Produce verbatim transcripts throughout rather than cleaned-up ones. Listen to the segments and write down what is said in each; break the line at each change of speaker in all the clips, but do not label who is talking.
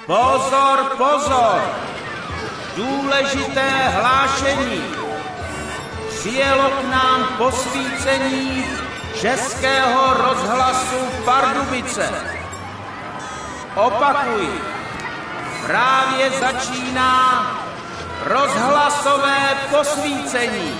Pozor, pozor! Důležité hlášení. Přijelo k nám posvícení Českého rozhlasu Pardubice. Opakuji, právě začíná rozhlasové posvícení.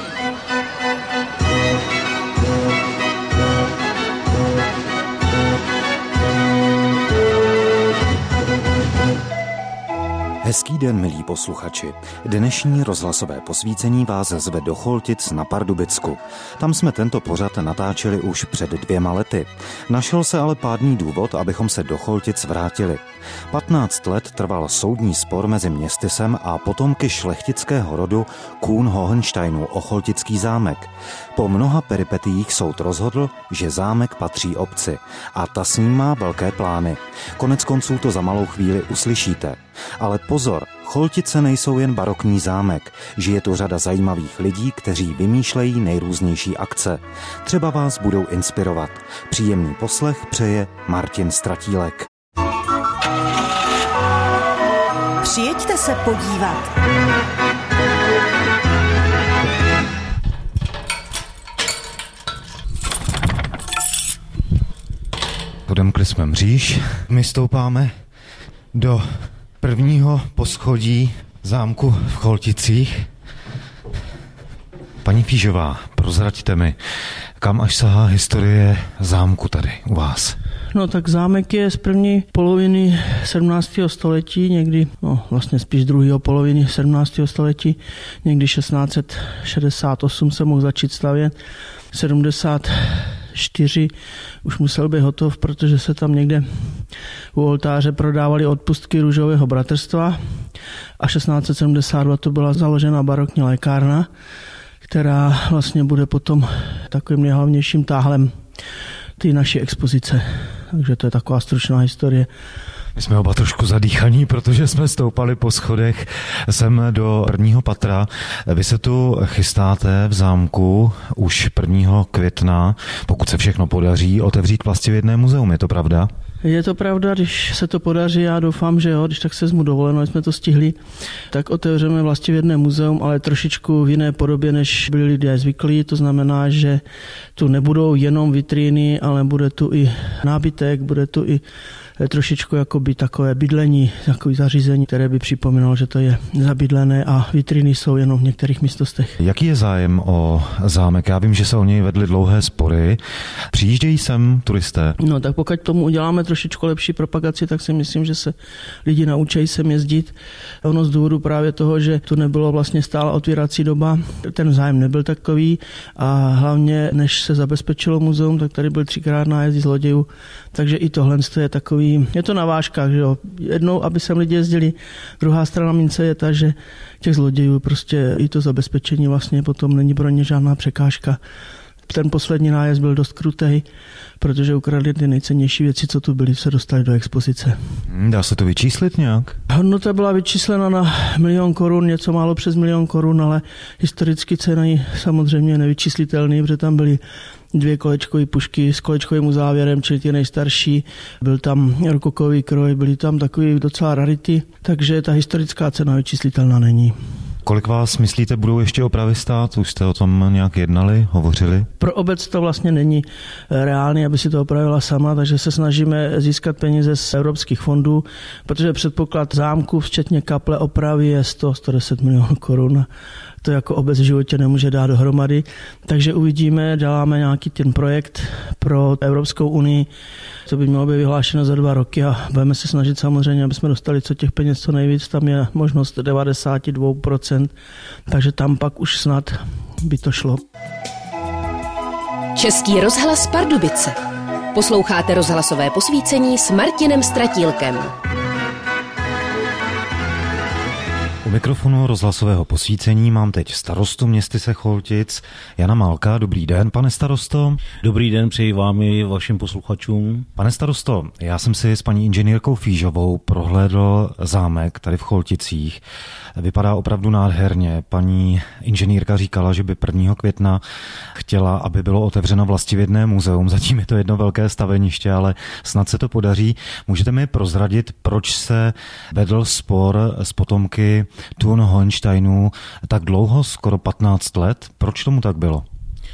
Hezký den, milí posluchači. Dnešní rozhlasové posvícení vás zve do Choltic na Pardubicku. Tam jsme tento pořad natáčeli už před dvěma lety. Našel se ale pádný důvod, abychom se do Choltic vrátili. patnáct let trval soudní spor mezi městysem a potomky šlechtického rodu Kuhn-Hohensteinů o Choltický zámek. Po mnoha peripetiích soud rozhodl, že zámek patří obci a ta s ním má velké plány. Konec konců to za malou chvíli uslyšíte. Ale pozor, Choltice nejsou jen barokní zámek. Žije tu řada zajímavých lidí, kteří vymýšlejí nejrůznější akce. Třeba vás budou inspirovat. Příjemný poslech přeje Martin Stratílek.
Přijeďte se podívat.
Odemkli jsme mříž, my stoupáme do prvního poschodí zámku v Cholticích. Paní Fížová, prozraďte mi, kam až sahá historie zámku tady u vás?
No tak zámek je z první poloviny sedmnáctého století, někdy, no vlastně spíš druhého poloviny sedmnáctého století, někdy šestnáct set šedesát osm se mohl začít stavět, sedmdesát čtyři už musel být hotov, protože se tam někde u oltáře prodávaly odpustky Růžového bratrstva a šestnáct set sedmdesát dva to byla založena barokní lékárna, která vlastně bude potom takovým nejhlavnějším táhlem ty naší expozice. Takže to je taková stručná historie.
My jsme oba trošku zadýchaní, protože jsme stoupali po schodech sem do prvního patra. Vy se tu chystáte v zámku už prvního května, pokud se všechno podaří, otevřít vlastivědné muzeum, je to pravda?
Je to pravda, když se to podaří, já doufám, že jo, když tak se zmu dovoleno, jsme to stihli, tak otevřeme vlastivědné muzeum, ale trošičku v jiné podobě, než byli lidé zvyklí, to znamená, že tu nebudou jenom vitríny, ale bude tu i nábytek, bude tu i trošičku jakoby takové bydlení, takové zařízení, které by připomínalo, že to je zabydlené a vitriny jsou jenom v některých místnostech.
Jaký je zájem o zámek? Já vím, že se o něj vedly dlouhé spory. Přijíždějí sem turisté?
No tak pokud tomu uděláme trošičku lepší propagaci, tak si myslím, že se lidi naučí sem jezdit. Ono z důvodu právě toho, že tu nebylo vlastně stála otvírací doba, ten zájem nebyl takový a hlavně, než se zabezpečilo muzeum, tak tady byl třikrát nájezdy zlodějů, takže i tohle je takový, je to na vážkách, že jo. Jednou, aby sem lidi jezdili, druhá strana mince je ta, že těch zlodějů prostě i to zabezpečení vlastně potom není pro ně žádná překážka. Ten poslední nájezd byl dost krutej, protože ukradli ty nejcennější věci, co tu byly, se dostali do expozice.
Dá se to vyčíslit nějak?
Hodnota byla vyčíslena na milion korun, něco málo přes milion korun, ale historicky ceny samozřejmě nevyčíslitelný, protože tam byly dvě kolečkové pušky s kolečkovým závěrem, čili ty nejstarší. Byl tam rokokový kroj, byly tam takové docela rarity, takže ta historická cena vyčíslitelná není.
Kolik vás, myslíte, budou ještě opravy stát? Už jste o tom nějak jednali, hovořili?
Pro obec to vlastně není reálné, aby si to opravila sama, takže se snažíme získat peníze z evropských fondů, protože předpoklad zámku, včetně kaple opravy, je sto až sto deset milionů korun. To jako obec v životě nemůže dát dohromady. Takže uvidíme, děláme nějaký ten projekt pro Evropskou unii. To by mělo být vyhlášeno za dva roky a budeme se snažit samozřejmě, aby jsme dostali co těch peněz co nejvíc. Tam je možnost devadesát dva procent, takže tam pak už snad by to šlo.
Český rozhlas Pardubice. Posloucháte rozhlasové posvícení s Martinem Stratílkem.
U mikrofonu rozhlasového posvícení mám teď starostu městyse Choltic, Jana Málka. Dobrý den, pane starosto.
Dobrý den, přeji vám i vašim posluchačům.
Pane starosto, já jsem si s paní inženýrkou Fížovou prohlédl zámek tady v Cholticích. Vypadá opravdu nádherně. Paní inženýrka říkala, že by prvního května chtěla, aby bylo otevřeno vlastivědné muzeum. Zatím je to jedno velké staveniště, ale snad se to podaří. Můžete mi prozradit, proč se vedl spor s potomky Thun Hohensteinů tak dlouho, skoro patnáct let? Proč tomu tak bylo?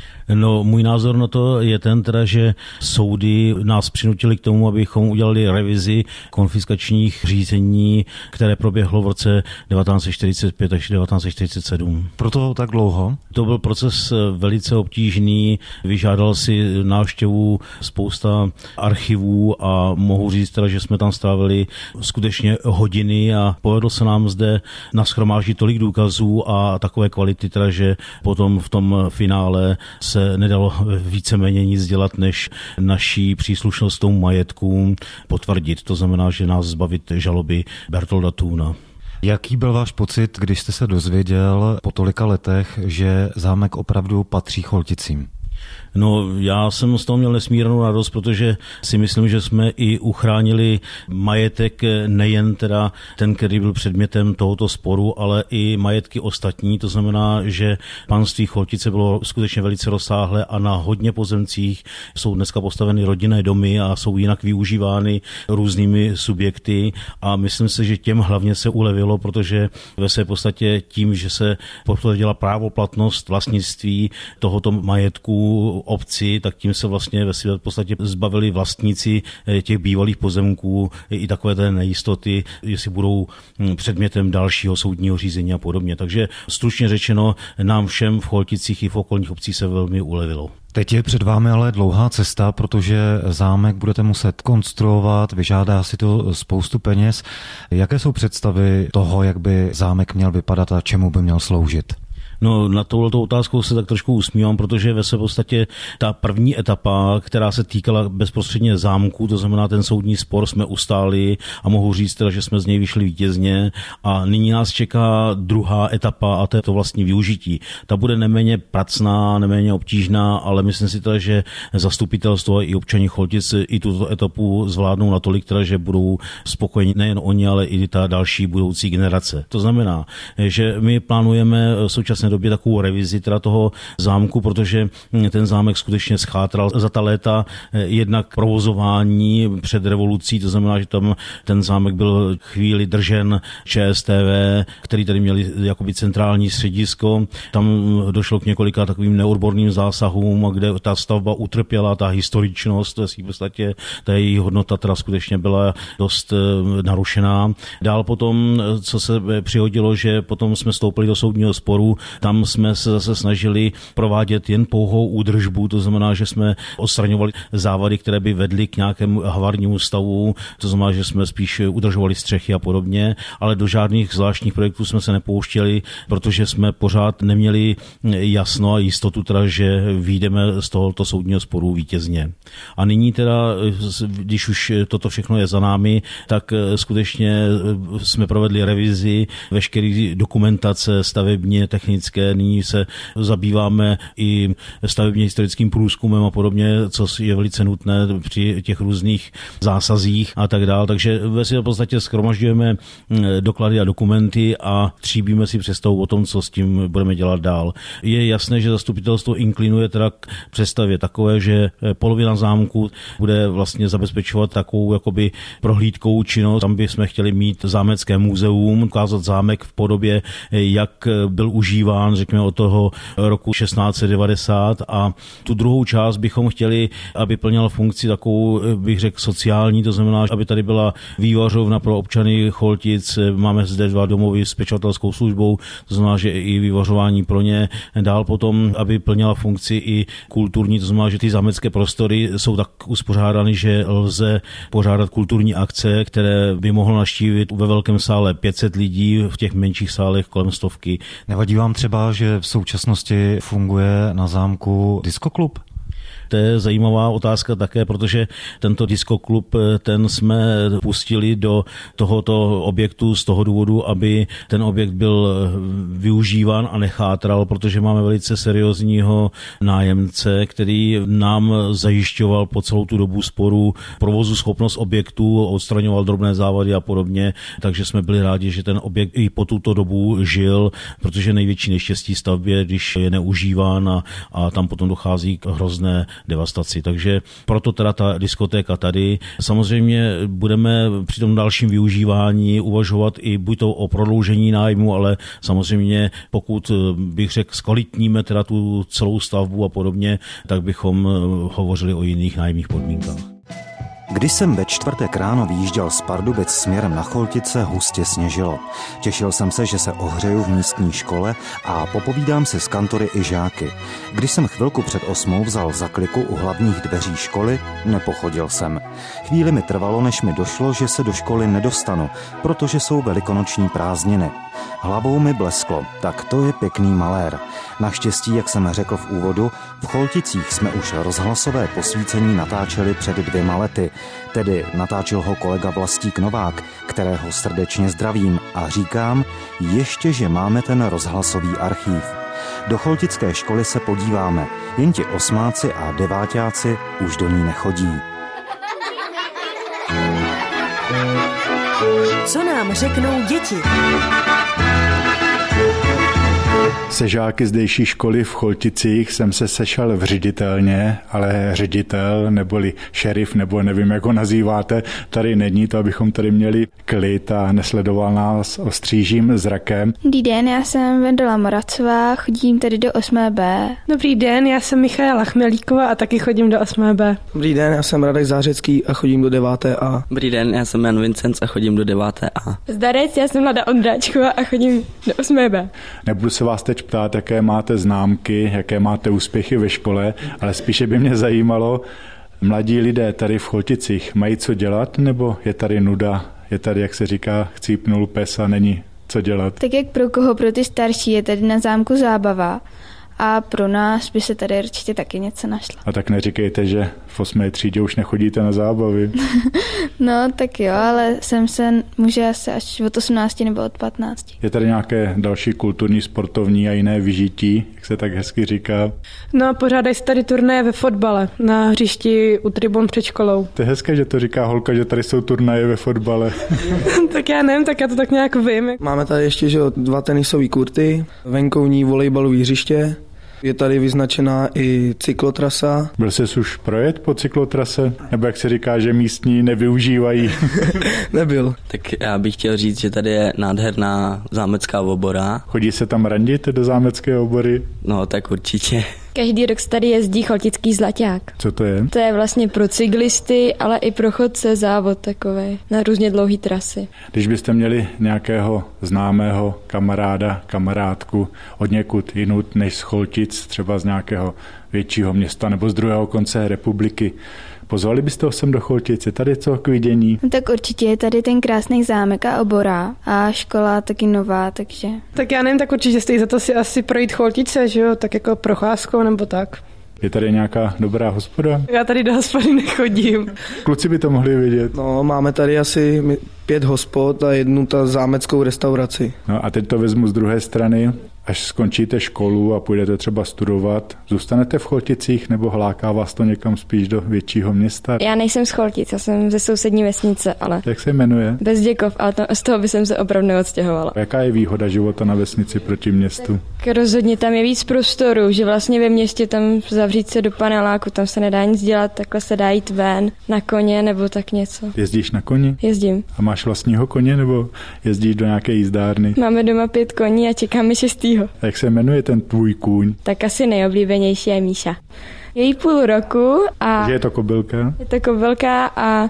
No, můj názor na to je ten teda, že soudy nás přinutili k tomu, abychom udělali revizi konfiskačních řízení, které proběhlo v roce devatenáct set čtyřicet pět až devatenáct set čtyřicet sedm.
Proto tak dlouho?
To byl proces velice obtížný, vyžádal si návštěvu spousta archivů a mohu říct teda, že jsme tam strávili skutečně hodiny a povedlo se nám zde nashromáždit tolik důkazů a takové kvality teda, že potom v tom finále se nedalo víceméně nic dělat, než naší příslušnost tomu majetku potvrdit. To znamená, že nás zbavit žaloby Bertolda Thuna.
Jaký byl váš pocit, když jste se dozvěděl po tolika letech, že zámek opravdu patří Cholticím?
No, já jsem z toho měl nesmírnou radost, protože si myslím, že jsme i uchránili majetek, nejen teda ten, který byl předmětem tohoto sporu, ale i majetky ostatní. To znamená, že panství Choltice bylo skutečně velice rozsáhlé a na hodně pozemcích jsou dneska postaveny rodinné domy a jsou jinak využívány různými subjekty a myslím si, že těm hlavně se ulevilo, protože ve své podstatě tím, že se potvrdila právoplatnost vlastnictví tohoto majetku obci, tak tím se vlastně ve své podstatě zbavili vlastníci těch bývalých pozemků i takové té nejistoty, jestli budou předmětem dalšího soudního řízení a podobně. Takže stručně řečeno, nám všem v Cholticích i v okolních obcích se velmi ulevilo.
Teď je před vámi ale dlouhá cesta, protože zámek budete muset konstruovat, vyžádá si to spoustu peněz. Jaké jsou představy toho, jak by zámek měl vypadat a čemu by měl sloužit?
No, na touhletou otázkou se tak trošku usmívám, protože ve své podstatě ta první etapa, která se týkala bezprostředně zámku, to znamená ten soudní spor, jsme ustáli a mohu říct teda, že jsme z něj vyšli vítězně a nyní nás čeká druhá etapa a to je to vlastní využití. Ta bude neméně pracná, neméně obtížná, ale myslím si teda, že zastupitelstvo i občani Choltic i tuto etapu zvládnou natolik teda, že budou spokojeni nejen oni, ale i ta další budoucí generace. To znamená, že my plánujeme v současné době takovou revizi teda toho zámku, protože ten zámek skutečně schátral za ta léta jednak provozování před revolucí, to znamená, že tam ten zámek byl chvíli držen ČSTV, který tady měli jakoby centrální středisko. Tam došlo k několika takovým neodborným zásahům, kde ta stavba utrpěla, ta historičnost, v podstatě ta její hodnota teda skutečně byla dost narušená. Dál potom, co se přihodilo, že potom jsme vstoupili do soudního sporu, tam jsme se zase snažili provádět jen pouhou údržbu, to znamená, že jsme odstraňovali závady, které by vedly k nějakému havarnímu stavu, to znamená, že jsme spíš udržovali střechy a podobně, ale do žádných zvláštních projektů jsme se nepouštěli, protože jsme pořád neměli jasno a jistotu teda, že vyjdeme z tohoto soudního sporu vítězně. A nyní teda, když už toto všechno je za námi, tak skutečně jsme provedli revizi veškeré dokumentace stavebně, technické, nyní se zabýváme i stavebně historickým průzkumem a podobně, co je velice nutné při těch různých zásazích a tak dále. Takže ve v podstatě shromažďujeme doklady a dokumenty a tříbíme si představu o tom, co s tím budeme dělat dál. Je jasné, že zastupitelstvo inklinuje teda k představě takové, že polovina zámku bude vlastně zabezpečovat takovou jakoby prohlídkovou činnost. Tam bychom chtěli mít zámecké muzeum, ukázat zámek v podobě, jak byl užíván, řekněme, od toho roku šestnáct set devadesát a tu druhou část bychom chtěli, aby plnila funkci takovou, bych řekl, sociální, to znamená, aby tady byla vývařovna pro občany Choltic, máme zde dva domovy s pečovatelskou službou, to znamená, že i vývařování pro ně, dál potom, aby plnila funkci i kulturní, to znamená, že ty zámecké prostory jsou tak uspořádány, že lze pořádat kulturní akce, které by mohlo navštívit ve velkém sále pět set lidí, v těch menších sálech kolem stovky.
Nevadí vám třeba, že v současnosti funguje na zámku diskoklub?
To je zajímavá otázka také, protože tento diskoklub, ten jsme pustili do tohoto objektu z toho důvodu, aby ten objekt byl využíván a nechátral, protože máme velice seriózního nájemce, který nám zajišťoval po celou tu dobu sporu provozu schopnost objektu, odstraňoval drobné závady a podobně, takže jsme byli rádi, že ten objekt i po tuto dobu žil, protože největší neštěstí stavbě, když je neužíván a, a tam potom dochází k hrozné devastaci. Takže proto teda ta diskotéka tady. Samozřejmě budeme při tom dalším využívání uvažovat i buď to o prodloužení nájmu, ale samozřejmě pokud bych řekl zkvalitníme teda tu celou stavbu a podobně, tak bychom hovořili o jiných nájemních podmínkách.
Když jsem ve čtvrtek ráno vyjížděl z Pardubic směrem na Choltice, hustě sněžilo. Těšil jsem se, že se ohřeju v místní škole a popovídám si s kantory i žáky. Když jsem chvilku před osmou vzal zakliku u hlavních dveří školy, nepochodil jsem. Chvíli mi trvalo, než mi došlo, že se do školy nedostanu, protože jsou velikonoční prázdniny. Hlavou mi blesklo, tak to je pěkný malér. Naštěstí, jak jsem řekl v úvodu, v Cholticích jsme už rozhlasové posvícení natáčeli před dvěma lety. Tedy natáčel ho kolega Vlastík Novák, kterého srdečně zdravím a říkám, ještě, že máme ten rozhlasový archív. Do choltické školy se podíváme, jen ti osmáci a deváťáci už do ní nechodí.
Co nám řeknou děti?
Se žáky zdejší školy v Cholticích jsem se sešel v ředitelně, ale ředitel neboli šerif, nebo nevím, jak ho nazýváte, tady není, to abychom tady měli klid a nesledoval nás ostřížím zrakem.
Dobrý den, já jsem Vendela Moracová, chodím tady do osmé bé.
Dobrý den, já jsem Michaela Chmelíková a taky chodím do osmé bé.
Dobrý den, já jsem Radek Zářecký a chodím do deváté A.
Dobrý den, já jsem Jan Vincenc a chodím do deváté A.
Zdarec, já jsem Lada Ondráčková a chodím do osmé bé.
Nebudu se vás teď ptát, jaké máte známky, jaké máte úspěchy ve škole, ale spíše by mě zajímalo, mladí lidé tady v Cholticích mají co dělat, nebo je tady nuda, je tady, jak se říká, chcípnul pes a není co dělat?
Tak jak pro koho, pro ty starší je tady na zámku zábava a pro nás by se tady určitě taky něco našlo.
A tak neříkejte, že v osmé třídě už nechodíte na zábavy.
No tak jo, ale sem se může asi až od osmnácti nebo od patnácti.
Je tady nějaké další kulturní, sportovní a jiné vyžití, jak se tak hezky říká?
No, pořádají se tady turnaje ve fotbale na hřišti u tribun před školou.
To je hezké, že to říká holka, že tady jsou turnaje ve fotbale.
Tak já nevím, tak já to tak nějak vím.
Máme tady ještě že dva tenisové kurty, venkovní volejbalové hřiště. Je tady vyznačená i cyklotrasa.
Byl jsi už projet po cyklotrase? Nebo jak se říká, že místní nevyužívají?
Nebyl.
Tak já bych chtěl říct, že tady je nádherná zámecká obora.
Chodí se tam randit do zámecké obory?
No, tak určitě.
Každý rok tady jezdí Choltický zlaťák.
Co to je?
To je vlastně pro cyklisty, ale i pro chodce závod takový na různě dlouhé trasy.
Když byste měli nějakého známého kamaráda, kamarádku od někud jinut než z Choltic, třeba z nějakého většího města nebo z druhého konce republiky, pozvali byste ho sem do Choltic? Je tady co k vidění?
No tak určitě je tady ten krásný zámek a obora a škola taky nová, takže...
Tak já nevím, tak určitě stojí za to si asi projít Choltice, že jo, tak jako procházkou nebo tak.
Je tady nějaká dobrá hospoda?
Já tady do hospody nechodím.
Kluci by to mohli vidět.
No, máme tady asi pět hospod a jednu ta zámeckou restauraci.
No a teď to vezmu z druhé strany. Až skončíte školu a půjdete třeba studovat, zůstanete v Cholticích nebo hláká vás to někam spíš do většího města?
Já nejsem z Choltic, já jsem ze sousední vesnice, ale...
Jak se jmenuje?
Bezděkov, ale to, z toho by jsem se opravdu neodstěhovala.
Jaká je výhoda života na vesnici proti městu?
Tak rozhodně tam je víc prostoru, že vlastně ve městě tam zavřít se do paneláku, tam se nedá nic dělat, takhle se dá jít ven na koně nebo tak něco.
Jezdíš na koni?
Jezdím.
A máš vlastního koně nebo jezdíš do nějaké jízdárny?
Máme doma pět koní a čekáme šestýho.
A jak se jmenuje ten tvůj kůň?
Tak asi nejoblíbenější je Míša. Je jí půl roku a...
Takže je to kobylka?
Je to kobylka a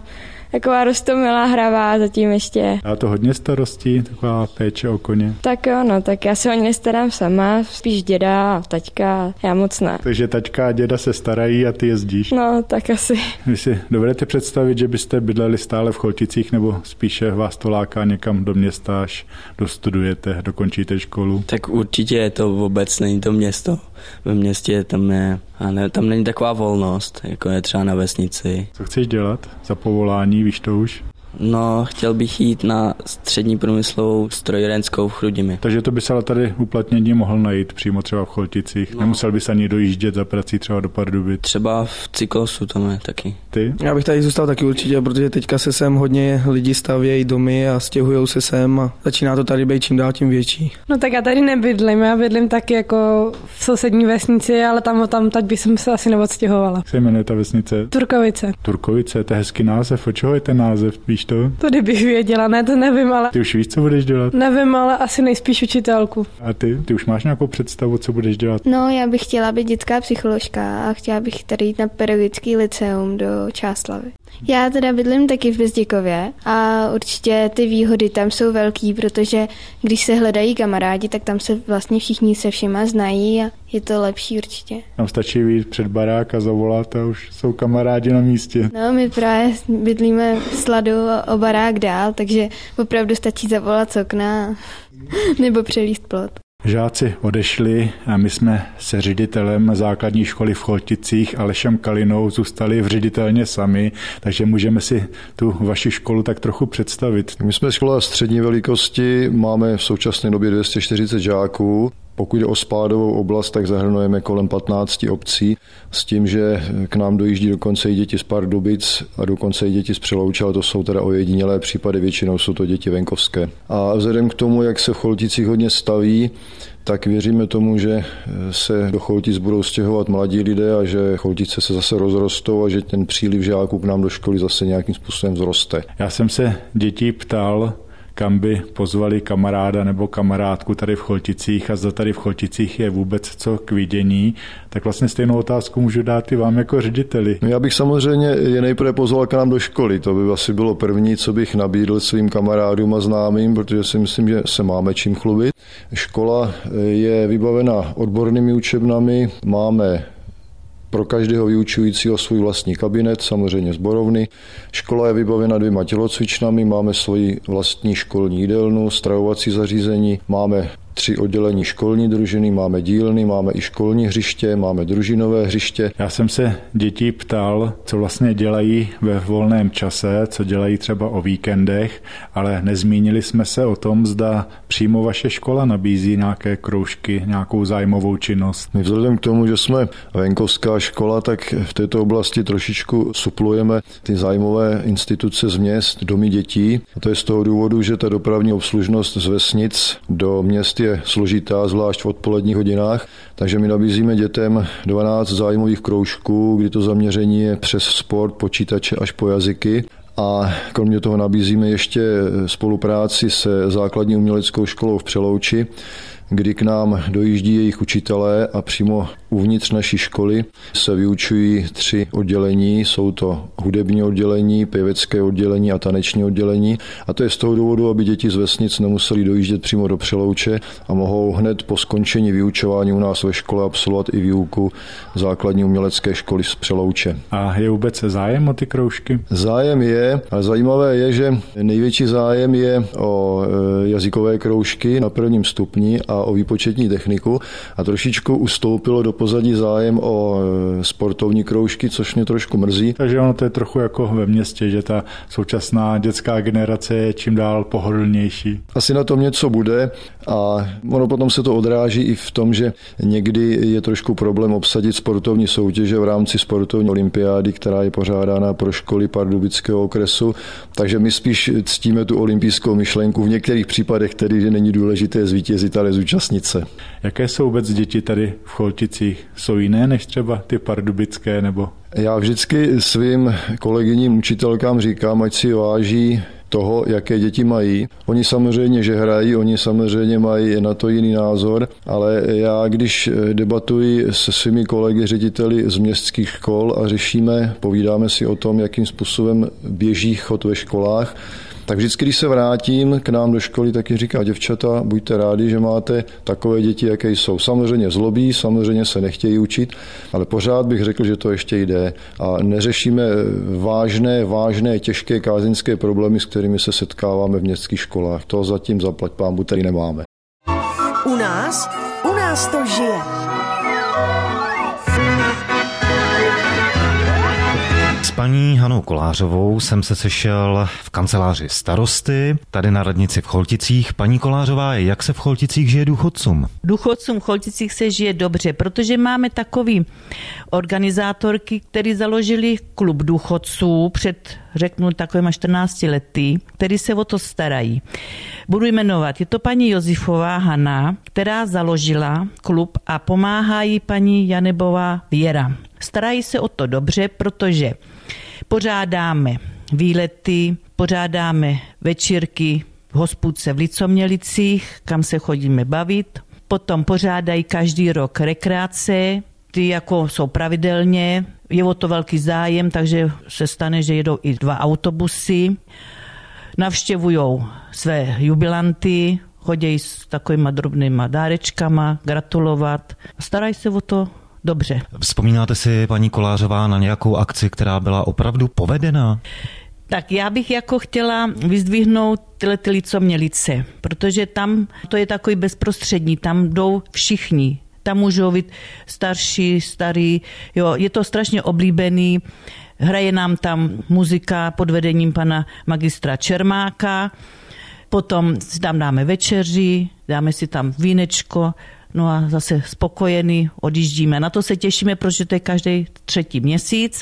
taková roztomilá, hravá zatím ještě.
A to hodně starostí, taková péče o koně.
Tak jo, no, tak já se o ně nestarám sama, spíš děda a taťka, já moc ne.
Takže taťka a děda se starají a ty jezdíš.
No, tak asi.
Vy si dovedete představit, že byste bydleli stále v Cholticích, nebo spíše vás to láká někam do města, až dostudujete, dokončíte školu?
Tak určitě je to vůbec, není to město. Ve městě tam je, a ne, tam není taková volnost, jako je třeba na vesnici.
Co chceš dělat za povolání, víš to už?
No, chtěl bych jít na střední průmyslovou strojírenskou v Chrudimi.
Takže to by se ale tady uplatnění mohl najít přímo třeba v Cholticích. No. Nemusel bys ani dojíždět za prací třeba do Pardubic.
Třeba v cyklosu tam je taky.
Ty?
Já bych tady zůstal taky určitě, protože teďka se sem hodně lidi stavějí domy a stěhujou se sem a začíná to tady být čím dál tím větší.
No tak já tady nebydlím, já bydlím taky jako v sousední vesnici, ale tam tam teď bych se asi neodstěhovala.
Jak se jmenuje ta vesnice?
Turkovice.
Turkovice, to je hezký název. O čeho je ten název, víš to?
To kdybych věděla, ne, to nevím, ale...
Ty už víš, co budeš dělat?
Nevím, ale asi nejspíš učitelku.
A ty? Ty už máš nějakou představu, co budeš dělat?
No, já bych chtěla být dětská psycholožka a chtěla bych tady jít na pedagogický lyceum do Čáslavi. Já teda bydlím taky v Bezděkově a určitě ty výhody tam jsou velký, protože když se hledají kamarádi, tak tam se vlastně všichni se všema znají a je to lepší určitě.
Tam stačí vyjít před barák a zavolat a už jsou kamarádi na místě.
No, my právě bydlíme s Ladou o barák dál, takže opravdu stačí zavolat z okna nebo přelíst plot.
Žáci odešli a my jsme se ředitelem základní školy v Cholticích Alešem Kalinou zůstali v ředitelně sami, takže můžeme si tu vaši školu tak trochu představit.
My jsme škola střední velikosti, máme v současné době dvě stě čtyřicet žáků. Pokud jde o spádovou oblast, tak zahrnujeme kolem patnáct obcí s tím, že k nám dojíždí dokonce i děti z Pardubic a dokonce i děti z Přelouče, ale to jsou teda ojedinělé případy, většinou jsou to děti venkovské. A vzhledem k tomu, jak se v Cholticích hodně staví, tak věříme tomu, že se do Choltic budou stěhovat mladí lidé a že Choltice se zase rozrostou a že ten příliv žáků k nám do školy zase nějakým způsobem vzroste.
Já jsem se dětí ptal, kam by pozvali kamaráda nebo kamarádku tady v Cholticích a zda tady v Cholticích je vůbec co k vidění, tak vlastně stejnou otázku můžu dát i vám jako řediteli.
Já bych samozřejmě je nejprve pozval k nám do školy, to by asi bylo první, co bych nabídl svým kamarádům a známým, protože si myslím, že se máme čím chlubit. Škola je vybavena odbornými učebnami, máme pro každého vyučujícího svůj vlastní kabinet, samozřejmě sborovny. Škola je vybavena dvěma tělocvičnami, máme svoji vlastní školní jídelnu, stravovací zařízení, máme tři oddělení školní družiny, máme dílny, máme i školní hřiště, máme družinové hřiště.
Já jsem se dětí ptal, co vlastně dělají ve volném čase, co dělají třeba o víkendech, ale nezmínili jsme se o tom, zda přímo vaše škola nabízí nějaké kroužky, nějakou zájmovou činnost.
My vzhledem k tomu, že jsme venkovská škola, tak v této oblasti trošičku suplujeme ty zájmové instituce z měst, domy dětí. A to je z toho důvodu, že ta dopravní obslužnost z vesnic do měst je složitá, zvlášť v odpoledních hodinách, takže my nabízíme dětem dvanáct zájmových kroužků, kdy to zaměření je přes sport, počítače až po jazyky. A kromě toho nabízíme ještě spolupráci se základní uměleckou školou v Přelouči, kdy k nám dojíždí jejich učitelé a přímo uvnitř naší školy se vyučují tři oddělení. Jsou to hudební oddělení, pěvecké oddělení a taneční oddělení. A to je z toho důvodu, aby děti z vesnic nemuseli dojíždět přímo do Přelouče a mohou hned po skončení vyučování u nás ve škole absolvovat i výuku základní umělecké školy z Přelouče.
A je vůbec zájem o ty kroužky?
Zájem je, a zajímavé je, že největší zájem je o jazykové kroužky na prvním stupni a o výpočetní techniku a trošičku ustoupilo do pozadí zájem o sportovní kroužky, což mě trošku mrzí.
Takže ono to je trochu jako ve městě, že ta současná dětská generace je čím dál pohodlnější.
Asi na tom něco bude a ono potom se to odráží i v tom, že někdy je trošku problém obsadit sportovní soutěže v rámci sportovní olympiády, která je pořádána pro školy Pardubického okresu, takže my spíš ctíme tu olympijskou myšlenku v některých případech, tedy že není důležité zvítězit, ale zúčastnit se.
Jaké jsou vůbec děti tady v Cholticích? Jsou jiné než třeba ty pardubické nebo?
Já vždycky svým kolegyním učitelkám říkám, ať si váží toho, jaké děti mají. Oni samozřejmě, že hrají, oni samozřejmě mají na to jiný názor, ale já, když debatuji se svými kolegy řediteli z městských škol a řešíme, povídáme si o tom, jakým způsobem běží chod ve školách, tak vždycky, když se vrátím k nám do školy, tak jim říká, děvčata, buďte rádi, že máte takové děti, jaké jsou. Samozřejmě zlobí, samozřejmě se nechtějí učit, ale pořád bych řekl, že to ještě jde. A neřešíme vážné, vážné, těžké kázeňské problémy, s kterými se setkáváme v městských školách. To zatím zaplať pánbu tady nemáme.
U nás, u nás to žije.
S paní Hanou Kolářovou jsem se sešel v kanceláři starosty, tady na radnici v Cholticích. Paní Kolářová, jak se v Cholticích žije důchodcům?
Důchodcům v Cholticích se žije dobře, protože máme takový organizátorky, který založili klub důchodců před, řeknu, takovýma čtrnácti lety, který se o to starají. Budu jmenovat, je to paní Josifová Hana, která založila klub a pomáhá jí paní Janebová Věra. Starají se o to dobře, protože pořádáme výlety, pořádáme večírky v hospůdce v Licomělicích, kam se chodíme bavit. Potom pořádají každý rok rekreace, ty jako jsou pravidelně, je o to velký zájem, takže se stane, že jedou i dva autobusy. Navštěvují své jubilanty, chodí s takovýma drobnýma dárečkama, gratulovat. Starají se o to dobře.
Vzpomínáte si, paní Kolářová, na nějakou akci, která byla opravdu povedená?
Tak já bych jako chtěla vyzdvihnout tyhle ty Licomělice, protože tam to je takový bezprostřední, tam jdou všichni. Tam můžou být starší, starý, jo, je to strašně oblíbený. Hraje nám tam muzika pod vedením pana magistra Čermáka, potom si tam dáme večeři, dáme si tam vínečko, no a zase spokojený odjíždíme. Na to se těšíme, protože to je každý třetí měsíc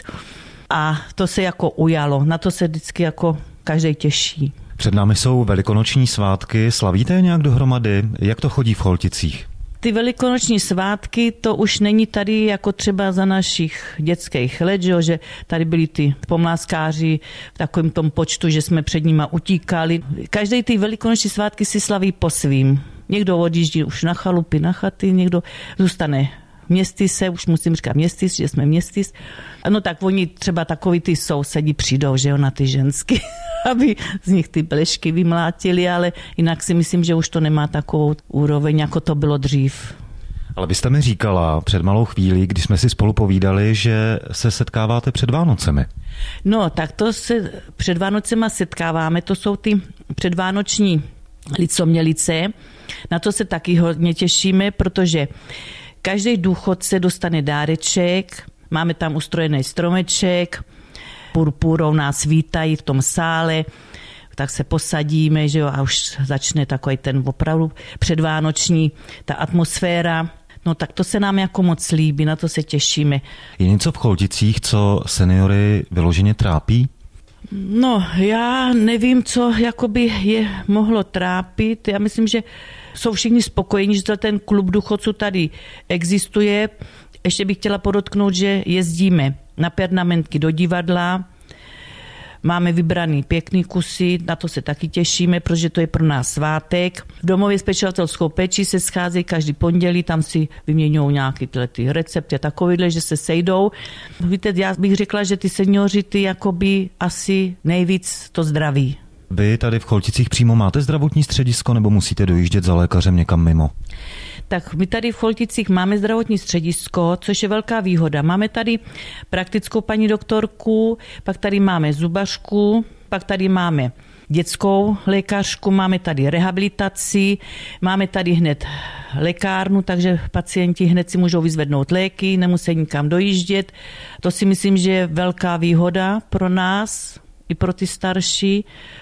a to se jako ujalo. Na to se vždycky jako každý těší.
Před námi jsou velikonoční svátky. Slavíte je nějak dohromady? Jak to chodí v Cholticích?
Ty velikonoční svátky, to už není tady jako třeba za našich dětských let, že tady byli ty pomláskáři v takovém tom počtu, že jsme před nima utíkali. Každý ty velikonoční svátky si slaví po svým. Někdo odjíždí už na chalupy, na chaty, někdo zůstane městise, už musím říkat městis, že jsme městis. No tak oni třeba takový ty sousedí přijdou, že jo, na ty ženský, aby z nich ty blešky vymlátili, ale jinak si myslím, že už to nemá takovou úroveň, jako to bylo dřív.
Ale vy jste mi říkala před malou chvílí, když jsme si spolu povídali, že se setkáváte před Vánocemi.
No, tak to se před Vánocema setkáváme, to jsou ty předvánoční Licomělice. Na to se taky hodně těšíme, protože každý důchodce dostane dáreček, máme tam ustrojený stromeček, purpurou nás vítají v tom sále, tak se posadíme, že jo, a už začne takový ten opravdu předvánoční, ta atmosféra. No tak to se nám jako moc líbí, na to se těšíme.
Je něco v Cholticích, co seniory vyloženě trápí?
No, já nevím, co jakoby je mohlo trápit. Já myslím, že jsou všichni spokojení, že ten klub důchodců tady existuje. Ještě bych chtěla podotknout, že jezdíme na pernamentky do divadla, máme vybraný pěkný kusy, na to se taky těšíme, protože to je pro nás svátek. V domově s pečovatelskou péčí se scházejí každý pondělí, tam si vyměňují nějaké ty recepty a takovýhle, že se sejdou. Víte, já bych řekla, že ty seniori ty jakoby asi nejvíc to zdraví.
Vy tady v Cholticích přímo máte zdravotní středisko nebo musíte dojíždět za lékařem někam mimo?
Tak my tady v Cholticích máme zdravotní středisko, což je velká výhoda. Máme tady praktickou paní doktorku, pak tady máme zubařku, pak tady máme dětskou lékařku, máme tady rehabilitaci, máme tady hned lékárnu, takže pacienti hned si můžou vyzvednout léky, nemusí nikam dojíždět. To si myslím, že je velká výhoda pro nás i pro ty starší.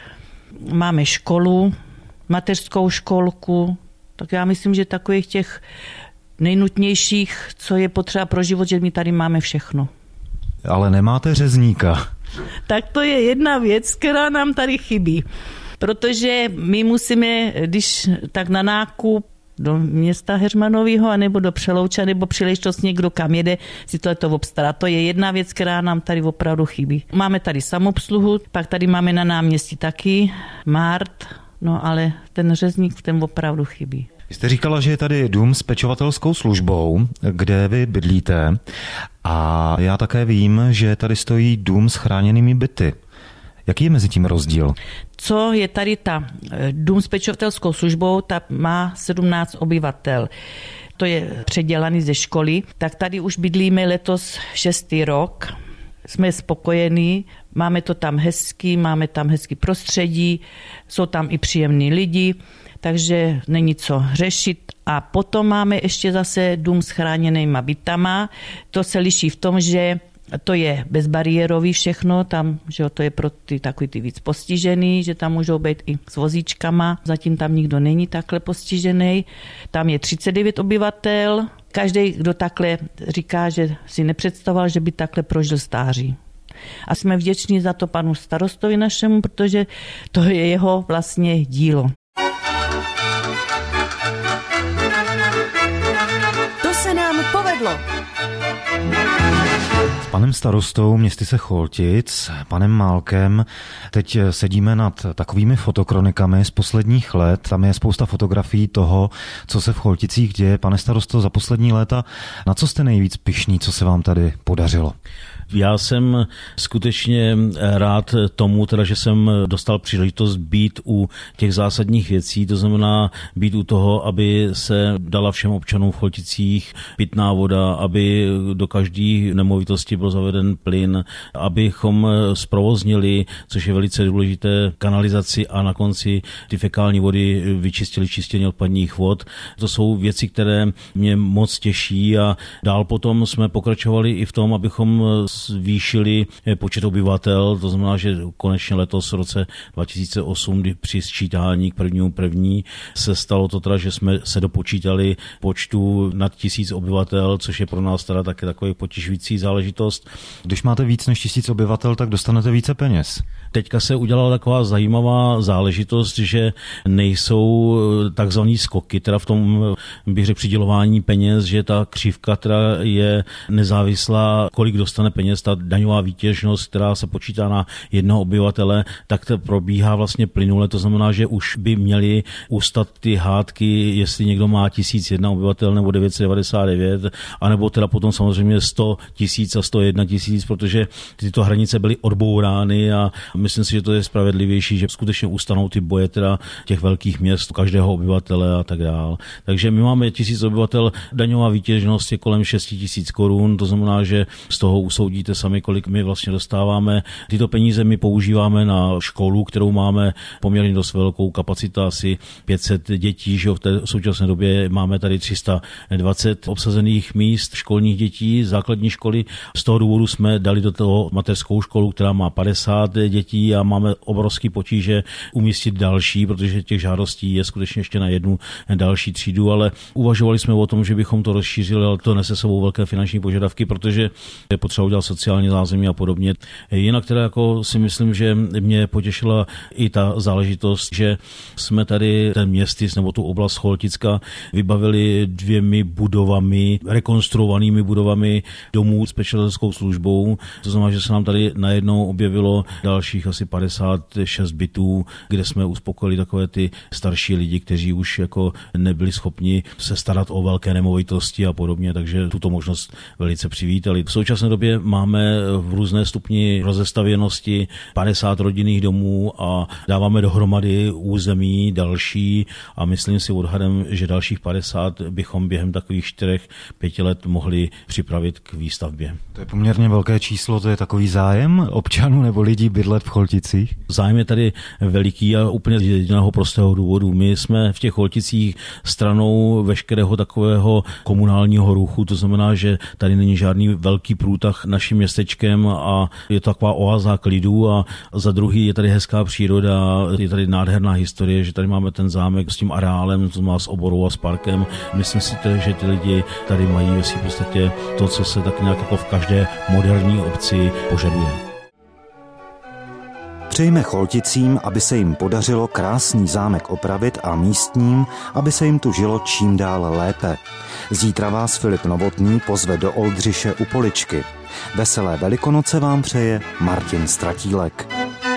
Máme školu, mateřskou školku, tak já myslím, že takových těch nejnutnějších, co je potřeba pro život, že my tady máme všechno.
Ale nemáte řezníka.
Tak to je jedna věc, která nám tady chybí. Protože my musíme, když tak na nákup, do města Heřmanového, anebo do Přelouče, nebo příležitost někdo kam jede, si to obstará. To je jedna věc, která nám tady opravdu chybí. Máme tady samoobsluhu, pak tady máme na náměstí taky Mart, no ale ten řezník ten opravdu chybí.
Vy jste říkala, že je tady dům s pečovatelskou službou, kde vy bydlíte, a já také vím, že tady stojí dům s chráněnými byty. Jaký je mezi tím rozdíl?
Co je tady ta dům s pečovatelskou službou, ta má sedmnáct obyvatel. To je předělaný ze školy, tak tady už bydlíme letos šestý rok. Jsme spokojení, máme to tam hezký, máme tam hezký prostředí, jsou tam i příjemní lidi, takže není co řešit. A potom máme ještě zase dům s chráněnýma bytama. To se liší v tom, že to je bezbariérový všechno, tam, že to je pro ty takový ty víc postižený, že tam můžou být i s vozíčkama, zatím tam nikdo není takhle postižený. Tam je třicet devět obyvatel, každý, kdo takhle říká, že si nepředstavoval, že by takhle prožil stáří. A jsme vděční za to panu starostovi našemu, protože to je jeho vlastně dílo.
To se nám povedlo.
S panem starostou městyse Choltic, panem Málkem, teď sedíme nad takovými fotokronikami z posledních let. Tam je spousta fotografií toho, co se v Cholticích děje. Pane starosto, za poslední léta, na co jste nejvíc pyšný, co se vám tady podařilo?
Já jsem skutečně rád tomu, teda, že jsem dostal příležitost být u těch zásadních věcí, to znamená být u toho, aby se dala všem občanům v Cholticích pitná voda, aby do každé nemovitosti byl zaveden plyn, abychom zprovoznili, což je velice důležité, kanalizaci a na konci ty fekální vody vyčistili čistění odpadních vod. To jsou věci, které mě moc těší a dál potom jsme pokračovali i v tom, abychom zvýšili počet obyvatel, to znamená, že konečně letos v roce dva tisíce osm, kdy při sčítání k prvnímu první se stalo to teda, že jsme se dopočítali počtu nad tisíc obyvatel, což je pro nás teda také takový potěšující záležitost.
Když máte víc než tisíc obyvatel, tak dostanete více peněz.
Teďka se udělala taková zajímavá záležitost, že nejsou takzvaný skoky, teda v tom bych řekl přidělování peněz, že ta křivka teda je nezávislá, kolik dostane peněz, ta daňová výtěžnost, která se počítá na jednoho obyvatele, tak to probíhá vlastně plynule, to znamená, že už by měly ustat ty hádky, jestli někdo má tisíc jedna obyvatel nebo devět set devadesát devět, anebo teda potom samozřejmě sto tisíc a sto jedna tisíc, protože tyto hranice byly odbourány a myslím si, že to je spravedlivější, že skutečně ustanou ty boje teda těch velkých měst, každého obyvatele a tak dále. Takže my máme tisíc obyvatel, daňová výtěžnost je kolem šest tisíc korun, to znamená, že z toho usoudíte sami, kolik my vlastně dostáváme. Tyto peníze my používáme na školu, kterou máme poměrně dost velkou kapacitu, asi pět set dětí, že v té současné době máme tady tři sta dvacet obsazených míst školních dětí, základní školy. Z toho důvodu jsme dali do toho mateřskou školu, která má padesát dětí a máme obrovský potíže umístit další, protože těch žádostí je skutečně ještě na jednu další třídu, ale uvažovali jsme o tom, že bychom to rozšířili, ale to nese sebou velké finanční požadavky, protože je potřeba udělat sociální zázemí a podobně. Jinak teda jako si myslím, že mě potěšila i ta záležitost, že jsme tady ten městys nebo tu oblast Cholticka vybavili dvěmi budovami, rekonstruovanými budovami domů s pečovatelskou službou. To znamená, že se nám tady najednou objevilo dalších asi padesát šest bytů, kde jsme uspokojili takové ty starší lidi, kteří už jako nebyli schopni se starat o velké nemovitosti a podobně, takže tuto možnost velice přivítali. V současné době máme v různé stupni rozestavěnosti padesát rodinných domů a dáváme dohromady území další a myslím si odhadem, že dalších padesát bychom během takových čtyřech, pěti let mohli připravit k výstavbě.
To je poměrně velké číslo, to je takový zájem občanů nebo lidí bydlet v Cholticích?
Zájem je tady veliký a úplně z jediného prostého důvodu. My jsme v těch Cholticích stranou veškerého takového komunálního ruchu, to znamená, že tady není žádný velký průtah naším městečkem a je to taková oáza klidu a za druhý je tady hezká příroda, je tady nádherná historie, že tady máme ten zámek s tím areálem, to má s oborou a s parkem. Myslím si tedy, že ty lidi tady mají v podstatě to, co se tak nějak jako v každé moderní obci požaduje.
Přejme Cholticím, aby se jim podařilo krásný zámek opravit a místním, aby se jim tu žilo čím dál lépe. Zítra vás Filip Novotný pozve do Oldřiše u Poličky. Veselé Velikonoce vám přeje Martin Stratílek.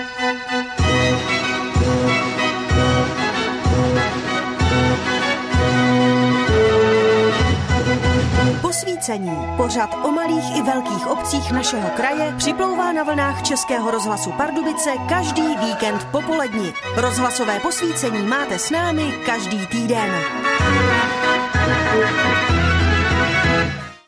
Posvícení. Pořad o malých i velkých obcích našeho kraje připlouvá na vlnách Českého rozhlasu Pardubice každý víkend v popoledni. Rozhlasové posvícení máte s námi každý týden.